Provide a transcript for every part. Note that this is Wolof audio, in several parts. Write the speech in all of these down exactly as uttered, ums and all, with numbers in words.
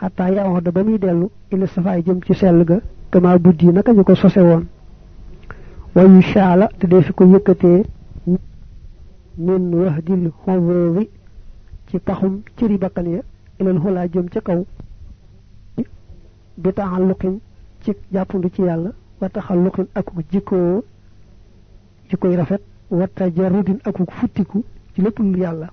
xataa yaa da ba muy dellu ila safaay jëm ci sell ga kama buddi naka ñu ko sose woon wayu shaala te dee fi ko yëkkatee min wahdil xonvowi ci paxum cëri bakkan ya ilal xulaa jëm ca kaw bi taxalluqin ci jàppandu ci yàlla wa taxalluqin akuk jikkoo jikkoy rafet wa tajarrudin akuk futtiku ci lépp lu yàlla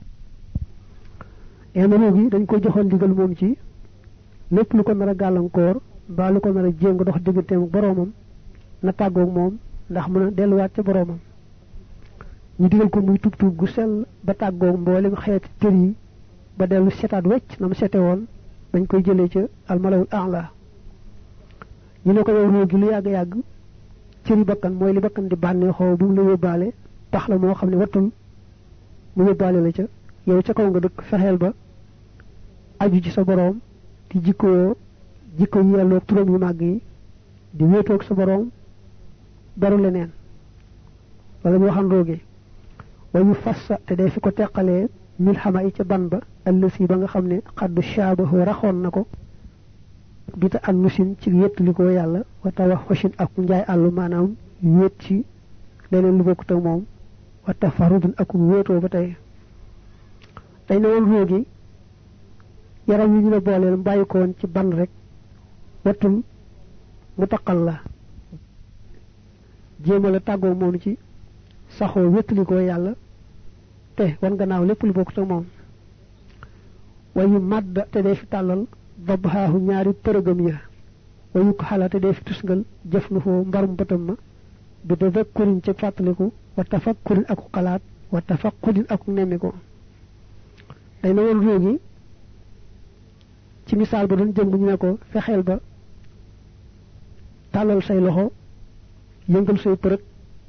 ena gi dañ ko joxoon digal moom ci lépp lu ko nar a gàllankoor ba lu ko nar a jéng dox digganteem boroomam na tàggoog moom ndax mën a delluwaat ca boroomam ñu digal ko muy tub tub gu sell ba tàggoog mboolem xeeti tër yi ba dellu setaat wecc na mu sete woon dañ koy jëlee ca almalawul a'la ñu ne ko yow roo gi lu yàgg-yàgg cëri bakkan mooy li bakkan di bànneexoo bu mu la yóbbaale tax la moo xam ne wattul mu yóbbaale la ca yow ca kaw nga dëkk fexeel ba aju ci sa boroom di jikkoo jikko yi yelloog turam yu màgg yi di wéetoog sa boroom daru leneen wala ñu waxan rooge wayu fassa te day fi ko teqalee mil xama yi ca ban ba ëllësi ba nga xam ne xaddu shaabahu raxoon na ko bita an nusin ci yettali ko yàlla wa tawax xosin ak njaay àllu maanaam wéet ci leneen lu bokkut ak moom wa tafarudun ak wéetoo ba tey dañ ne woon roogi yaram yi ñu la booleel bàyyi ko woon ci ban rek wattul mu taqal la jéema la tàggoo moom ci saxoo wéttali ko yàlla te wan gannaaw lépp lu bokkut ak moom wayu màdd te day fi tàllal babhaahu ñaari përëgam ya wayu ko xala te day fi tusngal jëf na foo mbarum bëtam ma bi tadakkurin ci fàttaliku wa tafakkurin ak xalaat wa tafaqqudin ak nemmiku day na woon róogi ci misaal ba doon jëm ñu ne ko fexeel ba tàllal say loxo yëngal say përëg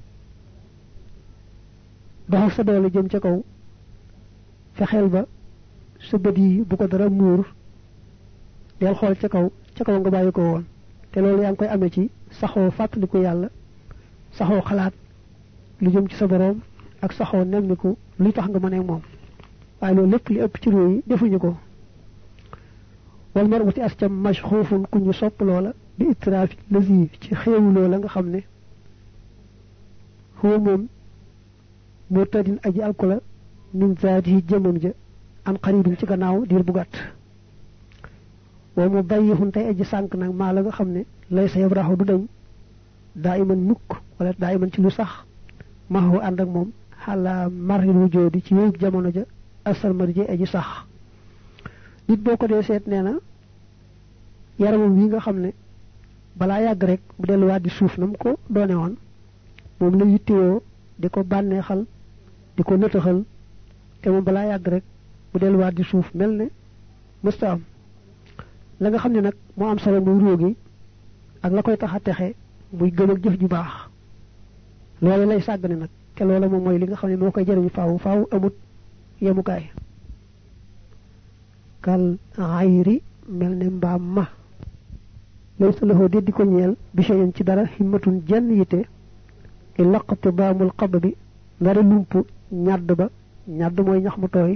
doxal sa doole jëm ca kaw fexeel ba sa bët yi bu ko dara muur del xool ca kaw ca kaw nga bàyyi ko woon te loolu yaa ngi koy amee ci saxoo fàttaliku yàlla saxoo xalaat lu jëm ci sa boroom ak saxoo nemmiku luy tax nga mën ak moom waaye loolu lépp li ëpp ci réew yi defuñu ko wal mar wuti as ca mashxuufun ku ñu sopp loola bi itraafi lasi ci xéewu loola nga xam ne xoo moom moo tëddin aji alkula min zaatihi jëmam ja an xaribin ci gannaaw diir bu gàtt wa mu bayyixun tey aji sànk nag maa la nga xam ne lay sa yabraxu du dañ daa iman mukk wala daa iman ci lu sax maxoo ànd ak moom xalaa maril wujoodi ci yéeg jamono ja asal mari ji aji sax nit boo ko dee seet nee na yaramam yi nga xam ne balaa yàgg rek bu delluwaat di suuf na mu ko doone woon moom la yittewoo di ko bànneexal di ko nëtëxal te moom balaa yàgg rek bu delluwaat di suuf mel ne mësta am la nga xam ne nag moo am solo muy róogi ak la koy tax a texe muy gëm ak jëf ju baax loolu lay sàggane nag te loolu moom mooy li nga xam ne moo koy jëriñu faaw faaw amut yemukaay kal ayri mel ne mbaam ma lay sa loxo déddi ko ñeel bi shay'in ci dara himmatun jenn yite i laqati baamul xab bi ndara lump ñàdd ba ñàdd mooy ñax mu tooy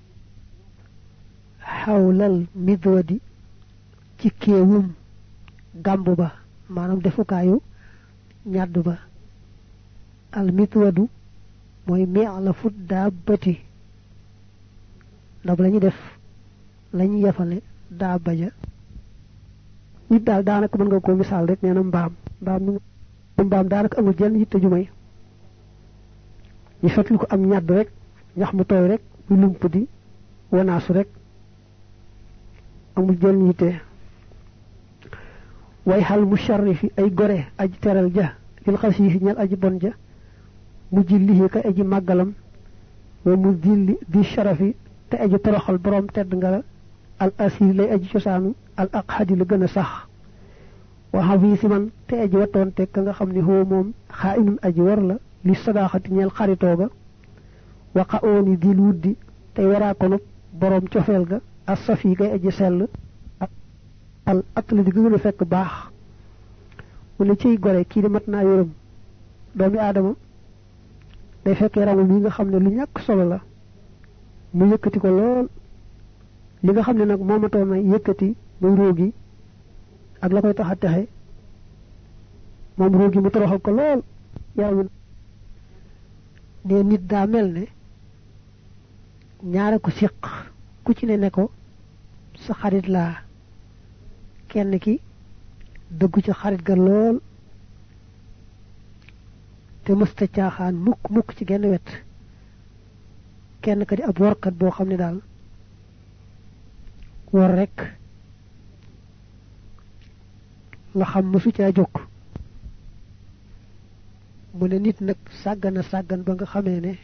xawlal midwadi ci kéewum gàmb ba maanaam defukaayu ñàdd ba al midwadu mooy mi'la fut daa bëti ndab lañu def lañu yefale daa baja nit daal daanaka mën nga ko misaal rek nee na mbaam mbaam mi mbaam daanaka amul jenn yitte ju may ñu fetlu ko am ñàdd rek ñax mu tooy rek mu lump di wanaasu rek amul jenn yitte way xal musharrifi ay gore aji teral ja lil xasiifi ñel aji bon ja mu jillihi ka aji màggalam wa mu dilli di sharafi te aji toroxal borom tedd nga la al asir lay aji cosaanu al aqhadi la gën a sax wa xafiisi man te aji wattoon te ka nga xam ne xoo moom xaa inun aji war la li sadaaxati ñeel xaritooga wa xa ooni dil wuddi tey waraa konub borom cofeel ga as safi gay aji sell al atla di gën a fekk baax mu ne ciy gore kii di mat naa yërëm doomi aadama day fekk yaramam yi nga xam ne lu ñàkk solo la mu yëkkati ko lool li nga xamne nak momato na yëkëti muy roogi ak la koy taxa taxé mom roogi mu toroxal ko lool yaawu ne nit da melne ñaara ko siq ku ci ne ne ko sa xarit la kenn ki dëggu ci xarit ga lool te musta caaxaan mukk mukk ci genn wet kenn ka di ab workat boo xam ne daal war rek la xam musu caa jóg mu ne nit nag sàggana sàggan ba nga xamee ne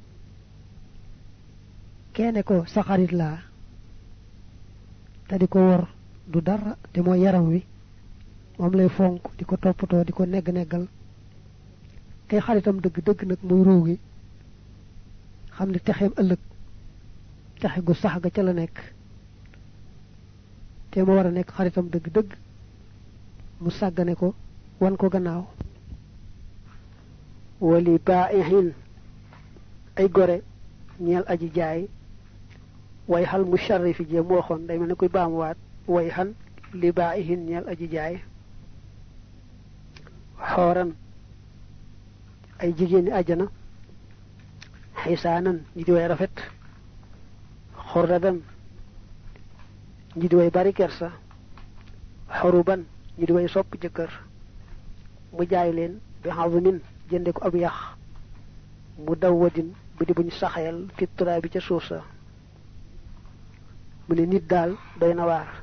kene ko sa xarit laa te di ko wor du dara te mooy yaram wi moom lay fonk di ko toppatoo di ko negg neggal kay xaritam dëgg dëgg nag muy ruugi xam ne texeem ëllëg texe gu sax ga ca la nekk te mu war a nekk xaritam dëgg dëgg mu sàggane ko wan ko gannaaw wali baa'ihin ay gore ñeel aji jaay way hal musharrifi je mo xon day melni koy baamuwaat way han li baa'ihin ñeel aji jaay xoran ay jigéeni aljana xisaanan ñi di way rafet xorradan ñi di way bari kersa xoruban ñi di way sopp jëkkër mu jaay leen bi hazumin jënde ko ab yax mu dawwadin bu di buñ saxayal fi turaabi ca suuf sa mu ne nit daal doy na waar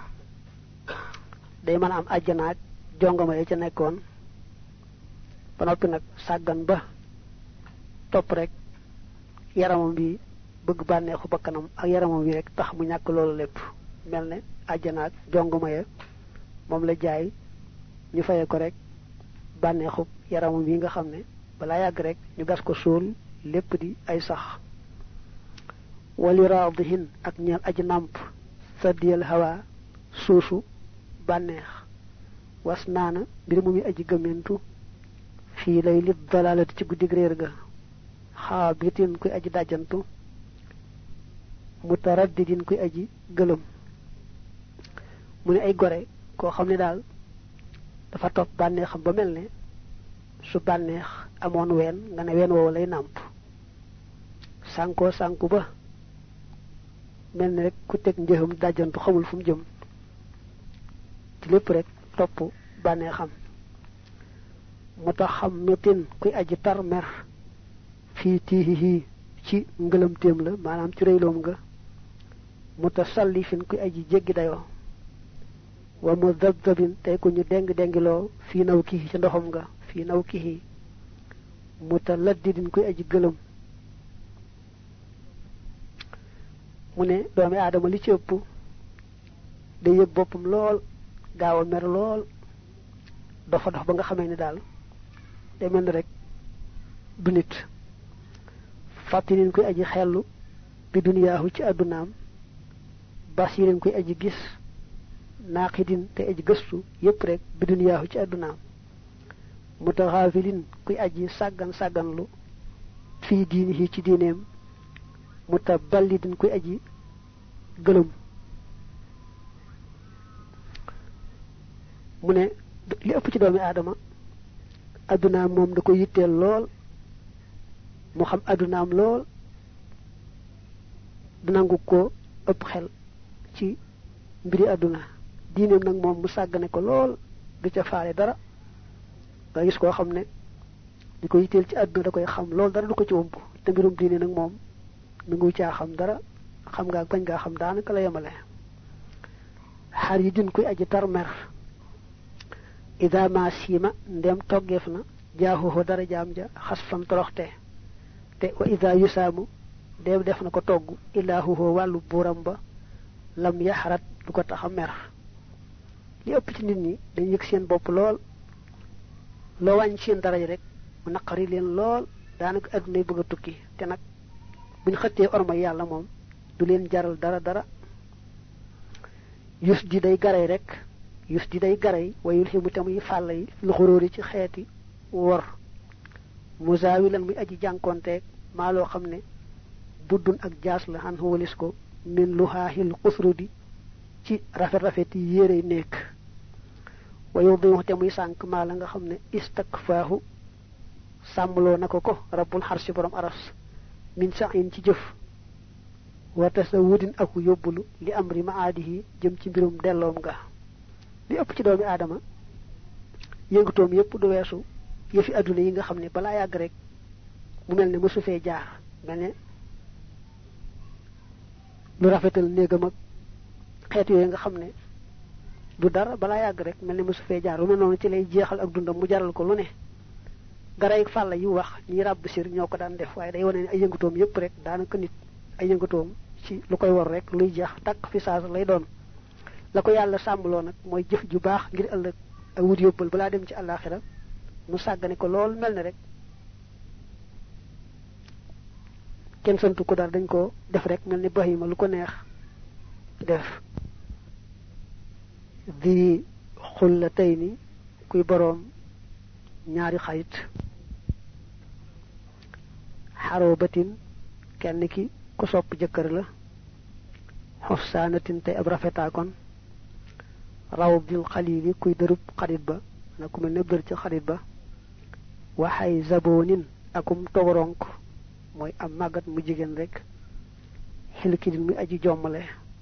day mën a am àjjanaak jongama ya ca nekkoon ba noppi nag sàggan ba topp rek yaramam bi bëgg bànneexu bakkanam ak yaramam bi rek tax mu ñàkk loolu lépp mel ne àjjanaak jongama ya moom la jaay ñu faye ko rek bànneexu yaramam bi nga xam ne balaa yàgg rek ñu gas ko suul lépp di ay sax wali raadihin ak ñeel aji nàmp saddiyal hawa suusu bànneex was naana mbir mu mi aji gëmentu fii lay lit dalalati ci guddig réer ga xaabitin kuy aji dàjjantu mutaraddidin kuy aji gëlëm mu ne ay gore koo xam ne daal dafa topp bànneexam ba mel ne su bànneex amoon ween nga ne ween woowu lay nàmp sànkoo sànku ba mel ne rek ku teg njëxam dàjjantu xamul fu mu jëm ci lépp rek topp bànneexam mu tax xam nutin kuy aji tar mer fii tiihihi ci ngëlamteem la maanaam ci rëyloom nga mutasallifin kuy aji jéggi dayoo wa mudabdabin tey ku ñu deng dengiloo fii naw kihi ci ndoxam nga fii naw kihi mutaladdidin kuy aji gëlëm mu ne doomi aadama li ci ëpp day yëg boppam lool gaaw a mer lool dofa dox ba nga xamee ni daal day mel ni rek du nit fàttinin kuy aji xellu bi duniyaahu ci àddunaam basirin kuy aji gis naqidin te aji gëstu yépp rek bi duniyaahu ci àddunaam mutaxaafilin kuy aji sàggan sàgganlu fii diinihi ci diineem mutaballidin kuy aji gëlëm mu ne li ëpp ci doomi aadama addunaam moom da ko yitteel lool mu xam addunaam lool du nangu ko ëpp xel ci mbiri adduna diineem nag moom mu sàggane ko lool du ca faale dara nga gis koo xam ne di ko yitteel ci adduna da koy xam lool dara du ko ci wump te mbirum diine nag moom nangu caa xam dara xam nga bañ ngaa xam daanaka la yemale xar yi din kuy aji tar mer ida ma siima ndem toggeef na jaaxuhu dara jaam ja xas fan toroxte te wa ida yusaamu ndem def na ko togg ilaahuhu wàllu buuram ba lam yaxarat du ko tax a mer li ëpp ci nit ñi dañ yëg seen bopp lool loo wàññ seen daraja rek mu naqari leen lool daanaka adduna bëgg a tukki te nag buñ xëttee orma yàlla moom du leen jaral dara dara yus di day garay rek yus di day garay wayul ximu tamuy fàll yi lu xuróori ci xeeti wor musaawilan muy aji jànkonteeg maa loo xam ne buddun ak jaas la xan walis ko min luhahil qusrudi ci rafet rafet yéré nek wayu bi waxte muy sank ma la nga xamne istakfahu samlo nako ko rabbul harshi borom aras min sa'in ci jëf wa tasawudin ak yobulu li amri ma'adihi jëm ci mbirum delom nga li ëpp ci doomi adama yëngutoom yépp du weesu yëfi aduna yi nga xamne bala yag rek mu melni musu fee jaar melni lu rafetal néegam ak xeet yooyu nga xam ne du dara balaa yàgg rek mel ni musu fee jaar lu ne noonu ci lay jeexal ak dundam mu jaral ko lu ne garay fàlla yu wax ñi ràbb sir ñoo ko daan def waaye day wane ne ay yëngutoom yépp rek daanaka nit ay yëngutoom ci lu koy war rek luy jeex takk fi saasa lay doon la ko yàlla sàmbaloo nag mooy jëf ju baax ngir ëllëg ak wut yóbbal balaa dem ci àllaaxira mu sàggane ko lool mel ne rek kenn santu ko dara dañ ko def rek mel ni bahima lu ko neex def di xullatayni kuy boroom ñaari xarit xarobatin kenn ki ku sopp jëkkër la xofsaanatin tey ab rafetaa kon raw bil xalili kuy dërub xarit ba na ku mel ne dër ci xarit ba waxay zaboonin akum togoronk mooy am màggat mu jigéen rek xilkidin muy aji jommale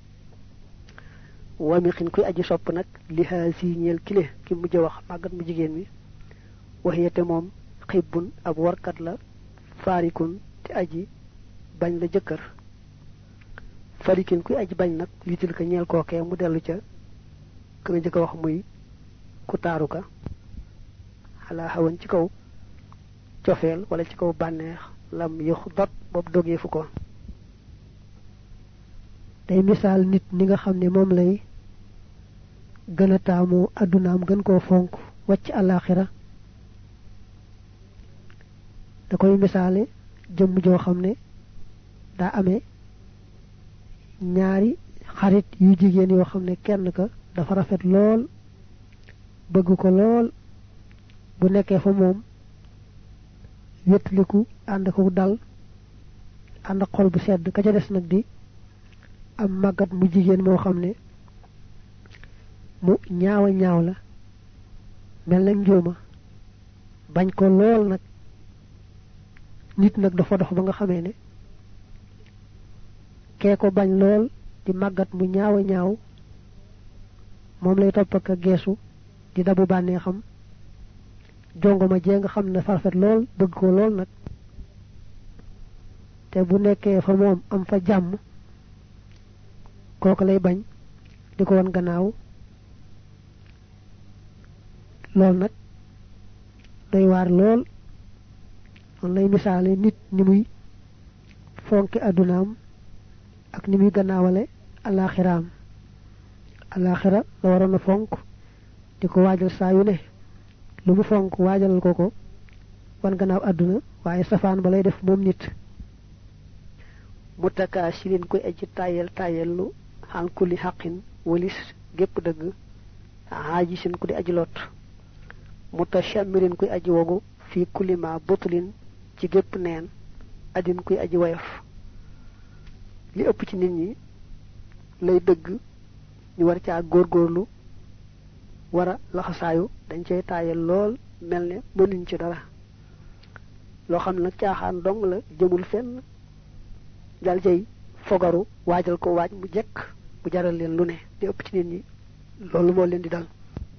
wamixin kuy aji sopp nag li haasi ñeel kile ki mujj wax màggat mu jigéen mi waxiyete moom xibbun ab warkat la faarikun te aji bañ la jëkkër farikin kuy aji bañ nag litil ka ñeel kookee mu dellu ca ka nga jëkk wax muy ku taaru ka xalaa xawan ci kaw cofeel wala ci kaw bànneex lam yux dot bob dogee fu ko day misaal nit ni nga xam ne moom lay gën a taamu addunaam gën koo fonk wàcc alaxira da koy misaale jëmm joo xam ne daa amee ñaari xarit yu jigéen yoo xam ne kenn ka dafa rafet lool bëgg ko lool bu nekkee fa moom wétliku ànd ko dal ànd xol bu sedd ka ca des nag di am màggat mu jigéen moo xam ne mu ñaawa ñaaw la mel na njuuma bañ ko lool nag nit nag dafa dox ba nga xamee ne kee ko bañ lool di màggat mu ñaawa ñaaw moom lay topp ak geesu di dabu bànnee xam jongoma jee nga xam ne farfet lool bëgg ko lool nag te bu nekkee fa moom am fa jàmm kooku lay bañ di ko won gannaaw lool nag doy waar lool on lay misaale nit ni muy fonki addunaam ak ni muy gannaawale alaxiraam alaxira la waroon a fonk di ko waajal saa yu ne lu mu fonk waajalal ko ko wan gannaaw àdduna waaye safaan ba lay def moom nit mutaka silin koy aji tayel tayellu han kulli haqqin walis gépp dëgg haaji sin ku di aji lot mutashamirin koy aji wogu fi kulli ma butlin ci gépp neen adin koy aji wayaf li ëpp ci nit ñi lay dëgg ñu war caa góorgóorlu wara laxasaayu dañ cey tayel lool melne mënuñ ci dara loo xam nag caaxaan dong la jëmul fenn dal cey fogaru waajal ko waaj mu jekk bu jaral leen lu ne di ëpp ci nit ñi loolu moo leen di dal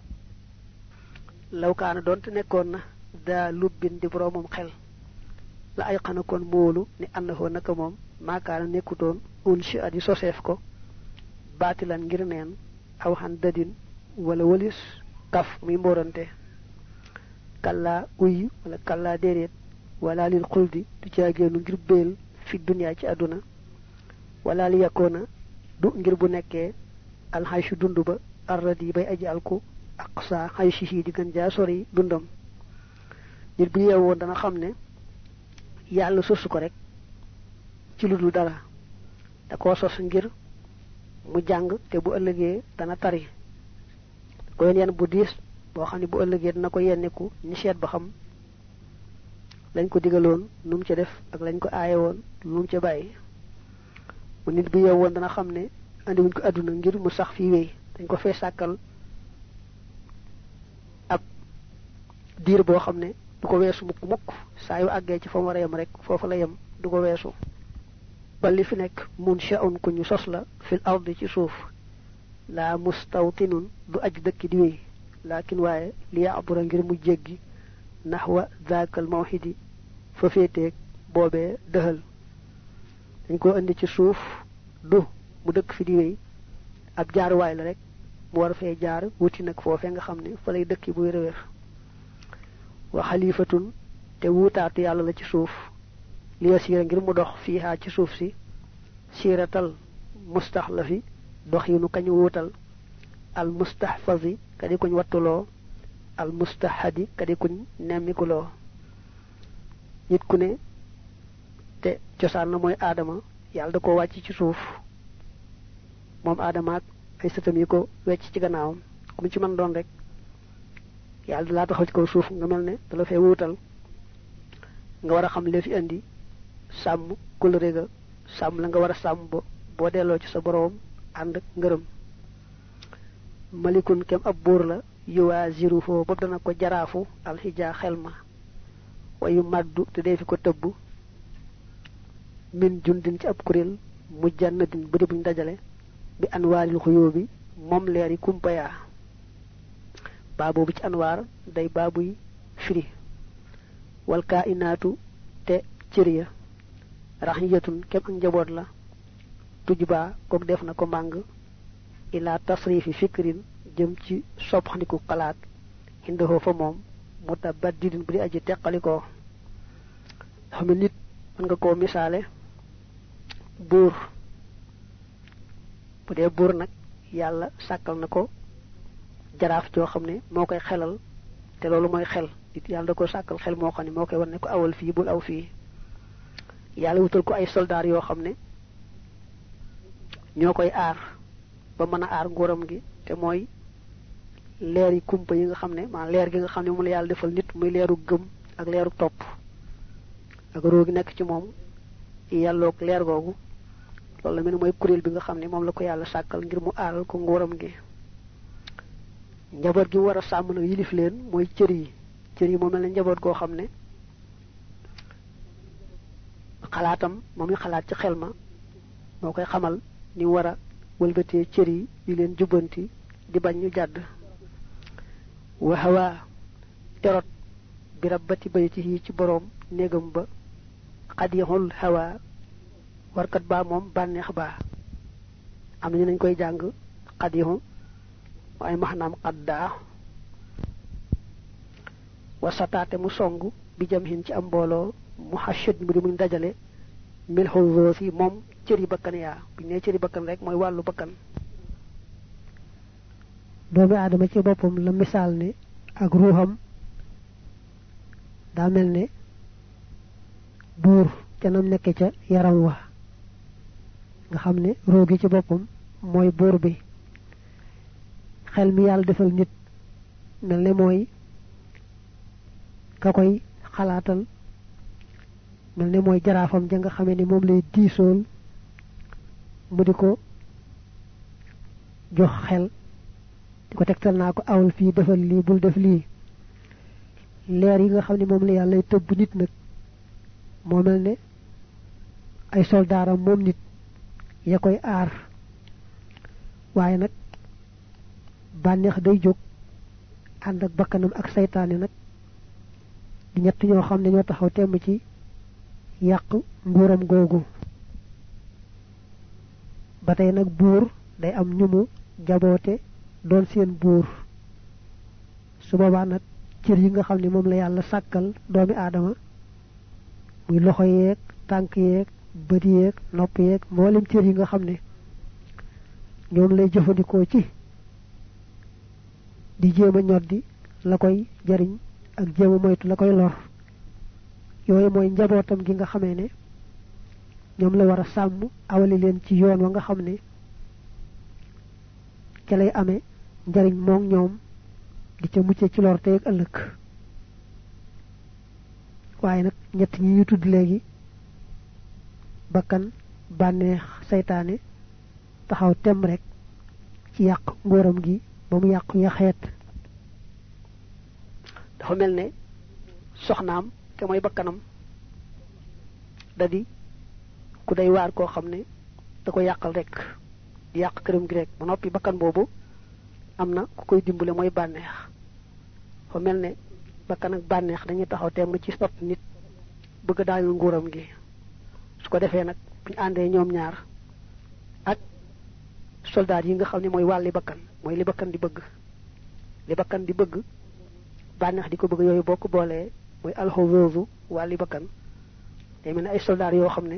law kaana doonte nekkoon na daa lubbin di boromam xel la ay xana kon moolu ni annahu naka moom maakaana nekkutoon unshi adi soseef ko baatilan ngir neen aw xan dadin wala walis kaf muy mborante kalla uy wala kalla déedéet wala lil xuldi du caageenu ngir béel fi dunya ci aduna wala li yakona du ngir bu nekkee alxayshu dund ba arradi bay aji alku aqsa xayshi di gën jaa sori dundam nit bu yeewoon dana xam ne yàlla sosu ko rek ci lu dul dara da koo sos ngir mu jàng te bu ëllëgee dana tari ko yenn bu diis boo xam ne bu ëllëgee dana ko yenneku ni seet ba xam lañ ko digaloon num ci def ak lañ ko aaye woon num ci bàyyi mu nit bu yewoon dana xam ne andi wuñ ko aduna ngir mu sax fi wéy dañ ko fee sàkkal ab diir boo xam ne du ko weesu mukk mukk saa yu àggee ci fa mu war a yem rek foofu la yem du ko weesu ba li fi nekk mun sha'un ku ñu sos la fil ardi ci suuf la mustawtinun du aj dëkk di wéy lakin waaye li ya'bura ngir mu jéggi nahwa zaakal mawhidi fa féeteeg boobee dëhal dañ ko indi ci suuf du mu dëkk fi di wéy ab jaaruwaay la rek mu war fee jaar wuti nag foofee nga xam ne fa lay dëkki bu wér a wér wa xalifatun te wuutaatu yàlla la ci suuf li yasiira ngir mu dox fiihaa ci suuf si siiratal mustaxlafi dox yi nu kañu wuutal al mustahfazi kadi kuñ wattuloo al mustahadi kadi kuñ nemmikuloo nit ku ne te cosaan na mooy aadama yàlla da ko wàcc ci suuf moom aadama ak ay sëtam yi ko wecc ci gannaawam ku mu ci mën doon rek yàlla da laa taxaw ci kaw suuf nga mel ne da la fee wuutal nga war a xam lee fi indi sàmm kulëre ga sàmm la nga war a sàmm ba boo delloo ci sa boroom ànd ak ngërëm malikun kem ab buur la yuwaa ziru foo bopp dana ko jaraafu alxijaa xel ma wayu màddu te dee fi ko tëbb min jundin ci ab kuréel mu jannadin bu di buñ dajale bi anwaaril xuyoo bi moom leer yi kumpayaa baa boobu ci anwaar day baabuy firi wal kaa inaatu te cër ya raxiyatun kem ak njaboot la tuj baa kook def na ko màng ilaa tasrifi fikrin jëm ci soppandiku xalaat indahoo fa moom mutabaddidin bu di aji teqalikoo xam ne nit mën nga koo misaale buur bu dee buur nag yàlla sàkkal na ko jaraaf joo xam ne moo koy xelal te loolu mooy xel nit yàlla da ko sàkkal xel moo xam ne moo koy wan ne ko awal fii bul aw fii yàlla wutal ko ay soldaar yoo xam ne ñoo koy aar ba mën a aar nguuram gi te mooy leer yi kumpa yi nga xam ne maa leer gi nga xam ne mu la yàlla defal nit muy leeru gëm ak leeru topp ak roo gi nekk ci moom yàlloog leer googu loolu la mel ne mooy kuréel bi nga xam ne moom la ko yàlla sàkkal ngir mu aaral ko nguuram gi njaboot gi mu war a sàmm nag yilif leen mooy cër yi cër yi moo mel ne njaboot goo xam ne xalaatam moom ñu xalaat ci xel ma moo koy xamal ni war a wëlbatee cër yi di leen jubbanti di bañ ñu jàdd wa hawa terot bi rabbati bayti ci boroom néegam ba xadixul hawa warkat baa moom bànneex baa am nañu nañ koy jàng xadixu waaye maxnaam xaddaa wasataate mu song bi jam hin ci am mbooloo mu xashat mu di muñ dajale mil xulzoo si moom cëri bakkan yaa bu ñu nee cëri bakkan rek mooy wàllu bakkan doomi aadama ci boppam la misaal ne ak ruuxam daa mel ne buur ca nam nekke ca yaram wa nga xam ne ruu gi ci boppam mooy buur bi xel mi yàlla defal nit mel ne mooy ka koy xalaatal mel ne mooy jaraafam ja nga xamee ni moom lay diisool mu di ko jox xel di ko tegtal naa ko awal fii defal lii bul def lii leer yi nga xam ne moom la yàlla lay tëbb nit nag moo mel ne ay soldaaram moom nit ya koy aar waaye nag bànneex day jóg ànd ak bakkanam ak saytaane nag di ñett ñoo xam ne ñoo taxaw temm ci yàq nguuram googu ba tey nag buur day am ñu mu jaboote doon seen buur su boobaa nag cër yi nga xam ne moom la yàlla sàkkal doomi aadama muy loxo yeeg tànk yeeg bët yeeg nopp yeeg mboolem cër yi nga xam ne ñoom lay jëfandikoo ci di jéem a ñoddi la koy jariñ ak jéem a moytu la koy lor yooyu mooy njabootam gi nga xamee ne ñoom la war a sàmm awali leen ci yoon wa nga xam ne ca lay amee njariñ moom ñoom di ca mucce ci lor tey ak ëllëg waaye nag ñett ñi ñu tudd léegi bakkan banex saytaane taxaw tem rek ci yaq ngoram gi ba mu yaq ya xet dafa melne soxnaam te moy bakkanam dadi ku day war ko xamne da ko yakal rek di yak kërëm gi rek ba nopi bakkan bobu amna ku koy dimbulé moy banex fa melne bakkan ak banex dañuy taxaw tem ci stop nit bëgg dañu nguram gi su ko defé nak buñ andé ñom ñaar ak soldat yi nga xamni moy walli bakkan moy li bakkan di bëgg li bakkan di bëgg banex di ko bëgg yoyu bokku bolé moy al huzuzu walli bakkan day melni ay soldat yo xamne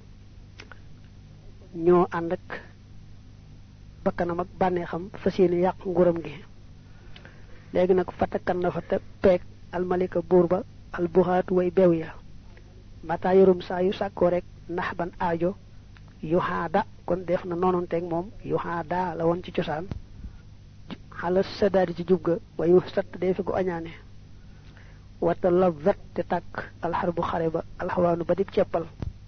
ño and ak bakkanam ak banexam fasiyene yaq nguram gi legi nak fatakan na fa pek al malika burba al buhat way bewya mata yorum sa yu sakko rek nahban aajo yuhada kon def na nononte ak mom yuhada la won ci ciosan hala sadadi ci jubga wayu sat def ko añane wata lazzat te tak al harbu khariba al hawanu badib ciepal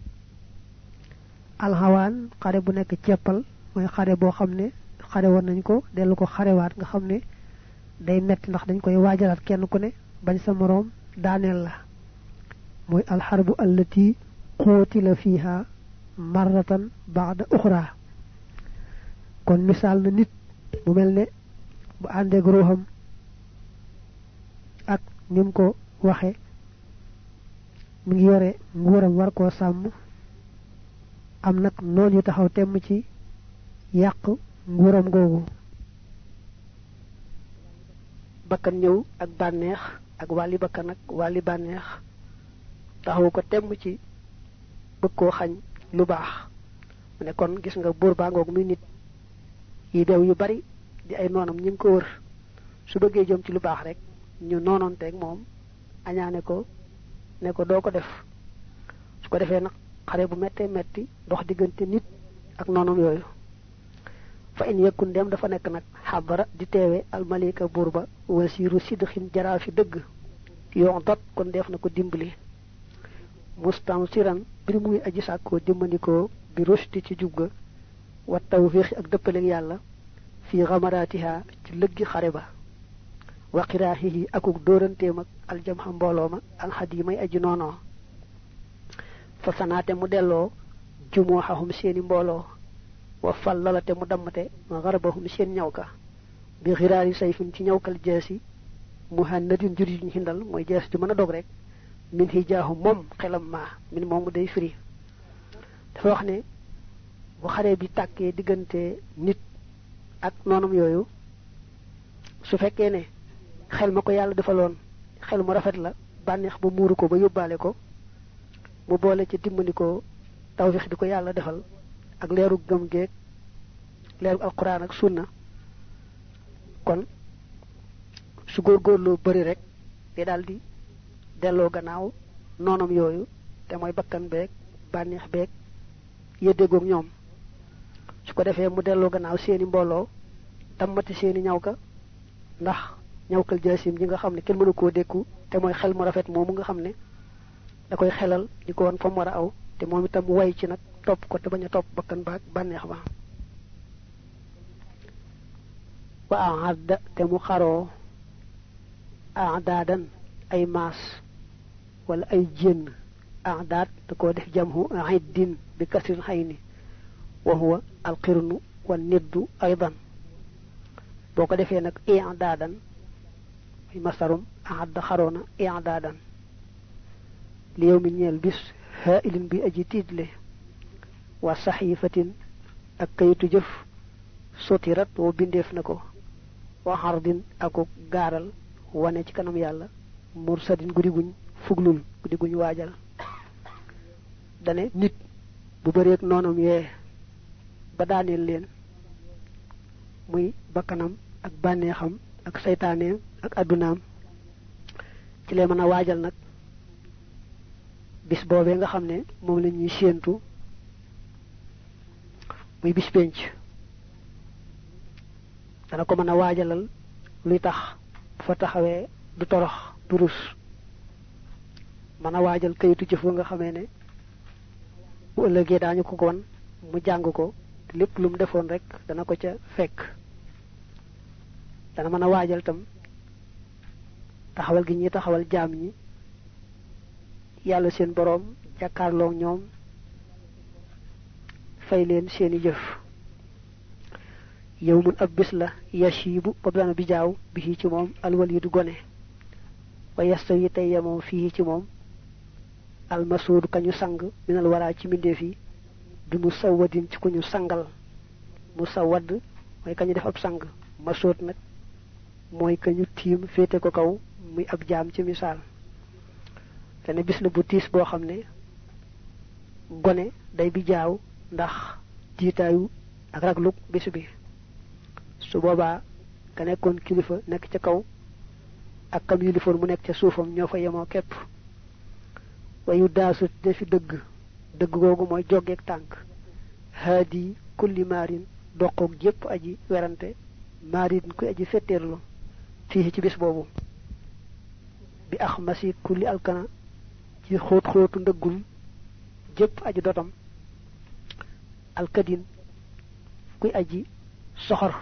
al hawan xare bu nek ciepal moy xare bo xamne xare won nañ ko delu ko xare waat nga xamne day metti ndax dañ koy wajalat kenn ku ne bañ sa morom daanel la moy al harbu allati qutila fiha marratan ba'da ukhra kon misal na nit bu melne bu ande ak ruham ak nim ko waxe mi ngi yore nguuram war ko sam am nak non yu taxaw tem ci yaq nguuram gogu bakkan ñew ak banex ak wali bakkan ak wali banex taxaw ko tem ci bëgg ko xagn lu baax mu ne kon gis nga bur ba ngok muy nit yi dew yu bari di ay nonam ñing ko wër su bëggee jëm ci lu baax rek ñu nononté ak mom añaane ko ne ko doo ko def su ko defee nak xare bu metti metti dox digënté nit ak nonam yoyu fa in yakun dem dafa nek nak habara di téwé al malika burba wasiru sidkhin jarafi deug yo dot kon def nako dimbali mustamsiran bir muy aji sakko dimbandiko bi rushti ci jubga wa tawfiq ak deppale yalla fi ghamaratiha ci leggi xare ba wa qirahihi akuk doranteem ak al jamha mboloma al hadimay aji nono fa sanate mu dello jumuhahum seeni mbolo wa fallalate mu damate garbahum seen ñawka bi ghirari sayfin ci ñawkal jasi muhannadin juri ñu hindal moy jess ju mëna dog rek min hijahu mom xelam ma min mom day firi dafa wax ne bu xare bi takké digënté nit ak nonum yoyu su fekké ne xel mako yalla defalon xel mu rafet la banex ba muru ko ba yobale ko mu bolé ci dimbandiko tawfiq diko yalla defal ak leeru gëm geek leeru alquran ak sunna kon su gor gorlo bari rek day daldi delo gannaaw nonam yoyu te moy bakkan beek banex beek yedde gok ñom su ko defé mu delo gannaaw seeni mbolo tamati seeni ñawka ndax ñawkal jasim gi nga xamne kenn mënu ko dekku te moy xel mu rafet momu nga xamne da koy xelal diko won fam wara aw te mom itam way ci nak top ko te baña top bakkan baak banex ba wa a'adda te mu xaro a'dadan ay mas wala ay jenn a'dad da ko def jamhu a'iddin bi kasril hayni wa huwa al qirnu wan niddu aidan boko defé nak i'dadan fi masarum a'adda kharona i'dadan li yawmin ñel bis ha'ilin bi aji tidle wa sahifatin ak kayitu jëf sotirat wo bindef nako wa hardin ako garal wane ci kanam yalla mursadin gudi guñ fuglul gudi guñ wajal dane nit bu bari ak nonam ye ba daanel len muy bakkanam ak banexam ak saytaneem ak adunaam ci lay mëna wajal nak bis bobé nga xamné mom lañuy séentu muy bis penc dana ko mëna wajalal luy tax fa taxawé du torox du rus mëna wajal kayitu jëf nga xamé né bu ëllëgee daañu ko gon mu jàng ko lépp lu mu defoon rek dana ko ca fekk dana mën a waajal tam taxawal gi ñi taxawal jaam ñi yàlla seen boroom jàkkaarloo ñoom fay leen seeni jëf yawmun ab bis la yashibu bob dana bi jaaw bi ci moom alwalidu gone wa yastawi tay yemoo fii ci moom almasuudu kañu sang minal waraa ci mbindeef yi bi mu sawadin ci ku ñu sangal mu sawad mooy kañu def ab sang masuud nag mooy kañu tiim féete ko kaw muy ab jaam ci misaal te ne bis la bu tiis boo xam ne gone day bi jaaw ndax jiitaayu ak ragluk bis bi su boobaa ka nekkoon kilifa nekk ca kaw ak kam yilifoon mu nekk ca suufam ñoo fa yemoo képp wayu daasu defi dëgg dëgg googu mooy joggeek tànk haadi kulli maarin doqoog jépp aji werante maarin kuy aji fetteerlu fii ci bis boobu bi ax masi kulli alkana ci xóot xóotu ndëggul jépp aji dotam alkadin kuy aji soxor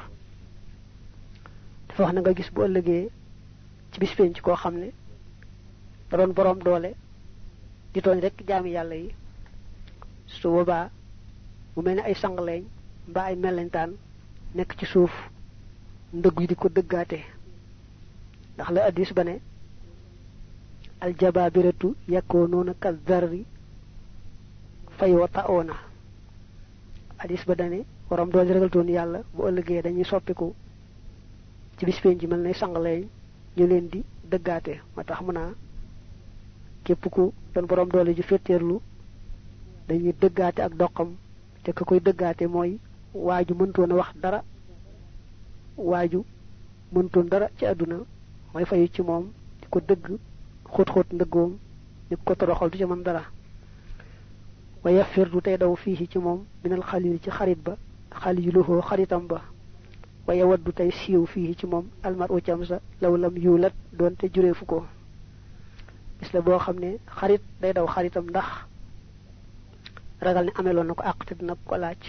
dafa wax na nga gis bu ëllëgee ci bis penc koo xam ne da doon boroom doole di tooñ rek jaami yàlla yi su boobaa mu mel ne ay sangleeñ mbaa ay melentaan nekk ci suuf ndëgg yi di ko dëggaate ndax la addis ba ne aljabaabiratu yakoonoona ka zarri fay wa ta'oona addis ba dane waram doole ragaltoon yàlla bu ëllëgee dañuy soppiku ci bis penc mel ne sangleeñ ñu leen di dëggaate moo tax mu naa képp ku doon borom doole ji fetteerlu dañuy dëggaate ak doxam te ka koy dëggaate mooy waaju mëntoon a wax dara waaju mëntoon dara ci àdduna mooy fayu ci moom di ko dëgg xóot xóot ndëggoom di ko toroxal du ci mën dara waaye firdu tey daw fii ci moom minal xalil ci xarit ba xaliluhoo xaritam ba waaye waddu tey siiw fii ci moom almar u cam sa law lam yuulat doonte jureefu ko bis la boo xam ne xarit day daw xaritam ndax ragal ne ameloon na ko àq te dina ko laaj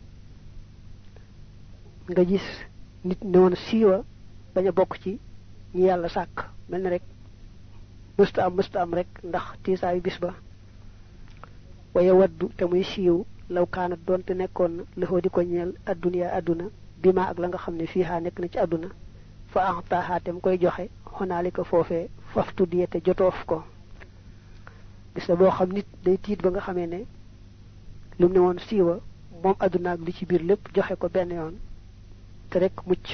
nga gis nit ne woon siiwa bañ a bokk ci ñi yàlla sàkk mel ne rek mësta am mësta am rek ndax tiisaayu bis ba waaye waddu te muy siiw law kaanat doonte nekkoon na lëxoo di ko ñeel adduniya adduna bi ma ak la nga xam ne fiihaa nekk na ci adduna fa antaaxaa te mu koy joxe xonaali ko foofee faftu diyete jotoof ko bis la boo xam nit day tiit ba nga xamee ne lu mu ne woon siiwa moom adduna ak li ci biir lépp joxe ko benn yoon te rek mucc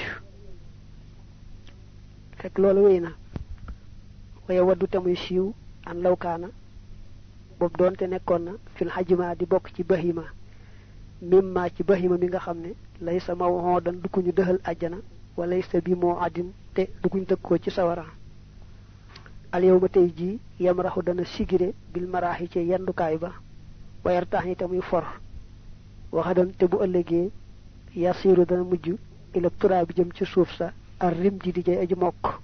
fekk loolu wéy na waaye waddu te muy siiw an lawkaana boobu doonte nekkoon na fil xajima di bokk ci bahima mimma ci bahima mi nga xam ne lay sa maw dan du ko ñu dëxal àjjana walay sa bi moo àddin te du kuñ tëkkoo ci sawara al yow ma tey jii yam raxu dana sigire bil maraaxi ci yendukaay ba wayar tax ni te muy for waxa doon te bu ëllëgee yasiru dana mujj ila turaa bi jëm ci suuf sa ar rim ji di jay aji mokk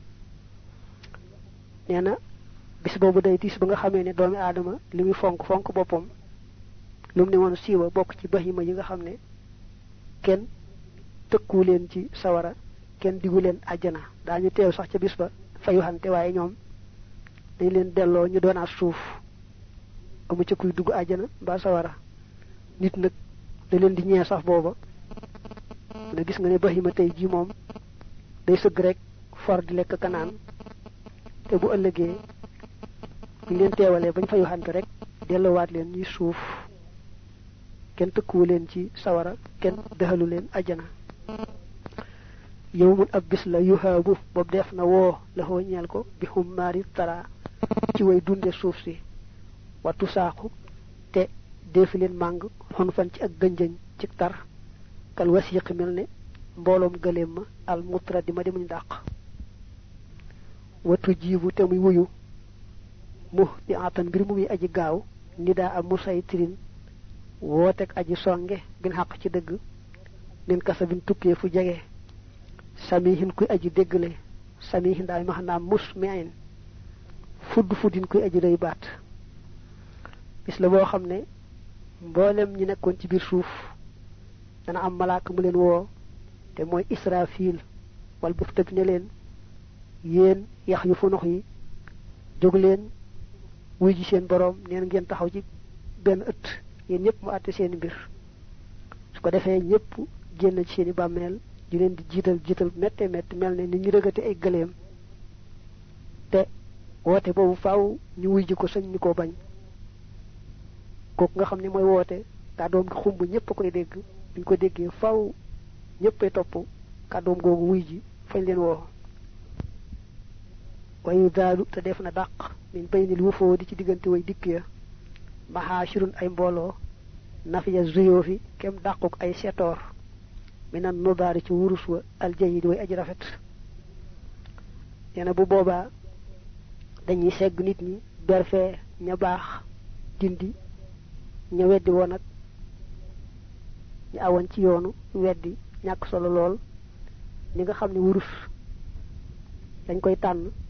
nee na bis boobu day tiis ba nga xamee ne doomi aadama li muy fonk fonk boppam lu mu ne woon siiwa bokk ci bahima yi nga xam ne kenn tëkku leen ci sawara kenn digu leen àjjana daañu teew sax ca bis ba fayu xante waaye ñoom dañ leen delloo ñu doonaat suuf amu ca kuy dugg àjjana mbaa sawara nit nag da leen di ñee sax booba na gis nga ne bahima tey ji moom day sëgg rek for di lekk kanaan te bu ëllëgee ñu leen teewalee bañ fayu xante rek delloowaat leen ñuy suuf kenn tëkkuwu leen ci sawara kenn dëxalu leen àjjana yow mun ab bis la yuhaabu boobu def na woo la xoo ñeel ko bi xum maari tara ci way dunde suuf si wattu saaku te deefi leen màng xon fan ci ak gënjëñ ci tar kal wasiq mel ne mbooloom gëleem ma al mutra di ma demuñ dàq wattu jiibu te muy wuyu mu di atan mbir mu muy aji gaaw ni daa am musay tirin wooteeg aji songe bin xaq ci dëgg min kasa bin tukkee fu jege samihin kuy aji déggle samihin daay maanaam mus mein fudd fuddin kuy aji day baat bis la boo xam ne mboolem ñi nekkoon ci biir suuf dana am malaaka mu leen woo te mooy Israfil wal bu tëg ne leen yéen yax yu funox yi jóg leen wuy ji seen borom neen ngeen taxaw ci benn ëtt yéen ñëpp mu àtte seen mbir su ko defee ñëpp génn ci seeni bàmmeel di leen di jiital jiital mette mette mel ne ni ñu rëgate ay gëleem te woote boobu faaw ñu wuy ji ko sañ ñu ko bañ kooku nga xam ne mooy woote kàddoom gi xumb ñëpp a koy dégg buñ ko déggee faaw ñëppay topp kàddoom googu wuy ji fañ leen woo wayu daalu te def na dàq min baynil wufoo di ci diggante way dikk ya mahashirun ay mbooloo nafiya zuyo fi kem dàquk ay setoor minan nudaari ci wurus wa aljayid way aji rafet neena bu boobaa dañuy segg nit ñi berfee ña baax dindi ña weddi woon ak ñi awoon ci yoonu weddi ñàkk solo lool ni nga xam ne wurus dañ koy tànn